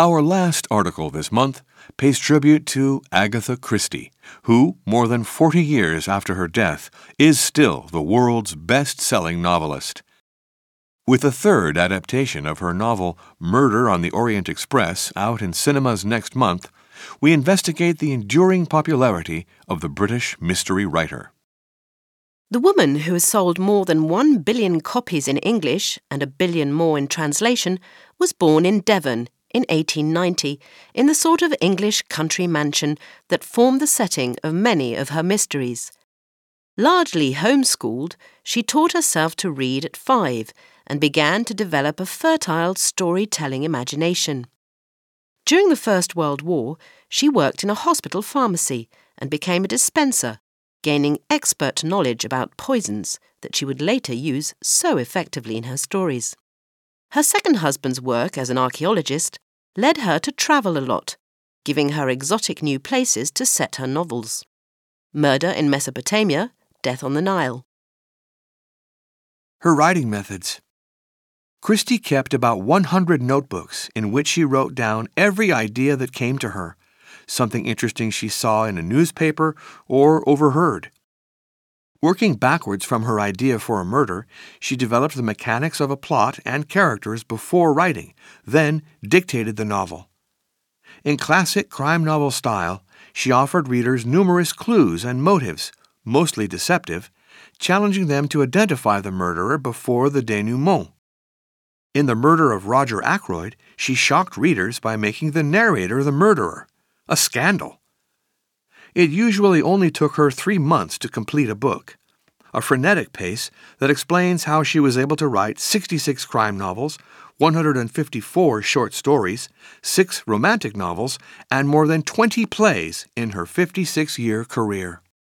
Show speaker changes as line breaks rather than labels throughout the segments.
Our last article this month pays tribute to Agatha Christie, who, more than 40 years after her death, is still the world's best-selling novelist. With a third adaptation of her novel Murder on the Orient Express out in cinemas next month, we investigate the enduring popularity of the British mystery writer.
The woman who has sold more than 1 billion copies in English and 1 billion more in translation was born in Devon in 1890 in the sort of English country mansion that formed the setting of many of her mysteries. Largely homeschooled, she taught herself to read at 5 and began to develop a fertile storytelling imagination. During the First World War, she worked in a hospital pharmacy and became a dispenser, gaining expert knowledge about poisons that she would later use so effectively in her stories. Her second husband's work as an archaeologist led her to travel a lot, giving her exotic new places to set her novels. Murder in Mesopotamia, Death on the Nile.
Her writing methods. Christie kept about 100 notebooks in which she wrote down every idea that came to her, something interesting she saw in a newspaper or overheard. Working backwards from her idea for a murder, she developed the mechanics of a plot and characters before writing, then dictated the novel. In classic crime novel style, she offered readers numerous clues and motives, mostly deceptive, challenging them to identify the murderer before the denouement. In The Murder of Roger Ackroyd, she shocked readers by making the narrator the murderer. A scandal. It usually only took her 3 months to complete a book, a frenetic pace that explains how she was able to write 66 crime novels, 154 short stories, 6 romantic novels, and more than 20 plays in her 56-year career.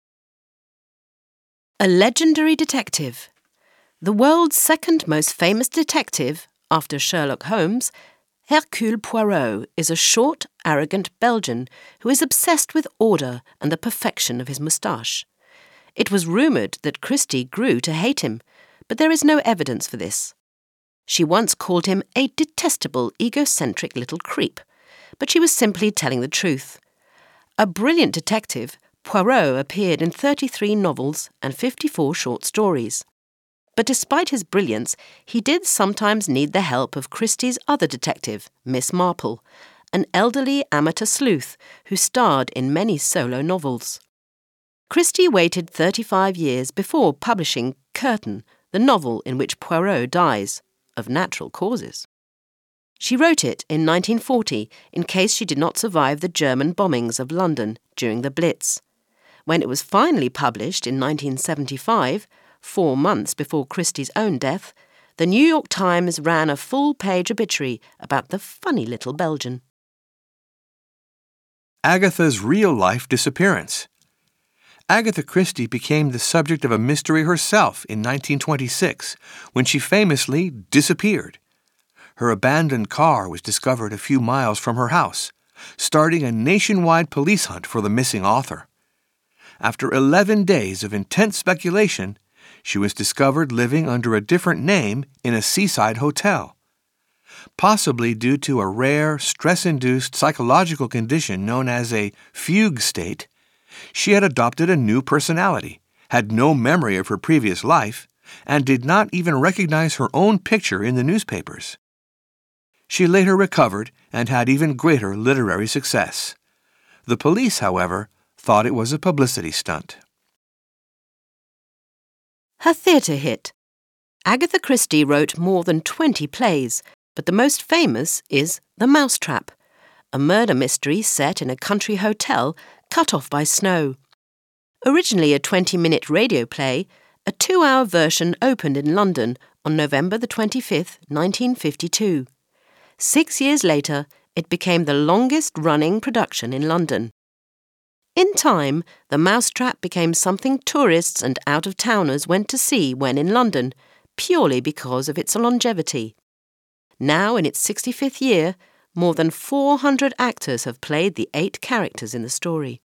A legendary detective. The world's second most famous detective, after Sherlock Holmes, Hercule Poirot is a short, arrogant Belgian who is obsessed with order and the perfection of his moustache. It was rumoured that Christie grew to hate him, but there is no evidence for this. She once called him a detestable, egocentric little creep, but she was simply telling the truth. A brilliant detective, Poirot appeared in 33 novels and 54 short stories. But despite his brilliance, he did sometimes need the help of Christie's other detective, Miss Marple, an elderly amateur sleuth who starred in many solo novels. Christie waited 35 years before publishing Curtain, the novel in which Poirot dies, of natural causes. She wrote it in 1940 in case she did not survive the German bombings of London during the Blitz. When it was finally published in 1975, 4 months before Christie's own death, the New York Times ran a full-page obituary about the funny little Belgian.
Agatha's real-life disappearance. Agatha Christie became the subject of a mystery herself in 1926, when she famously disappeared. Her abandoned car was discovered a few miles from her house, starting a nationwide police hunt for the missing author. After 11 days of intense speculation, she was discovered living under a different name in a seaside hotel. Possibly due to a rare, stress-induced psychological condition known as a fugue state, she had adopted a new personality, had no memory of her previous life, and did not even recognize her own picture in the newspapers. She later recovered and had even greater literary success. The police, however, thought it was a publicity stunt.
Her theatre hit. Agatha Christie wrote more than 20 plays, but the most famous is The Mousetrap, a murder mystery set in a country hotel cut off by snow. Originally a 20-minute radio play, a 2-hour version opened in London on November the 25th, 1952. 6 years later, it became the longest-running production in London. In time, The Mousetrap became something tourists and out-of-towners went to see when in London, purely because of its longevity. Now, in its 65th year, more than 400 actors have played the 8 characters in the story.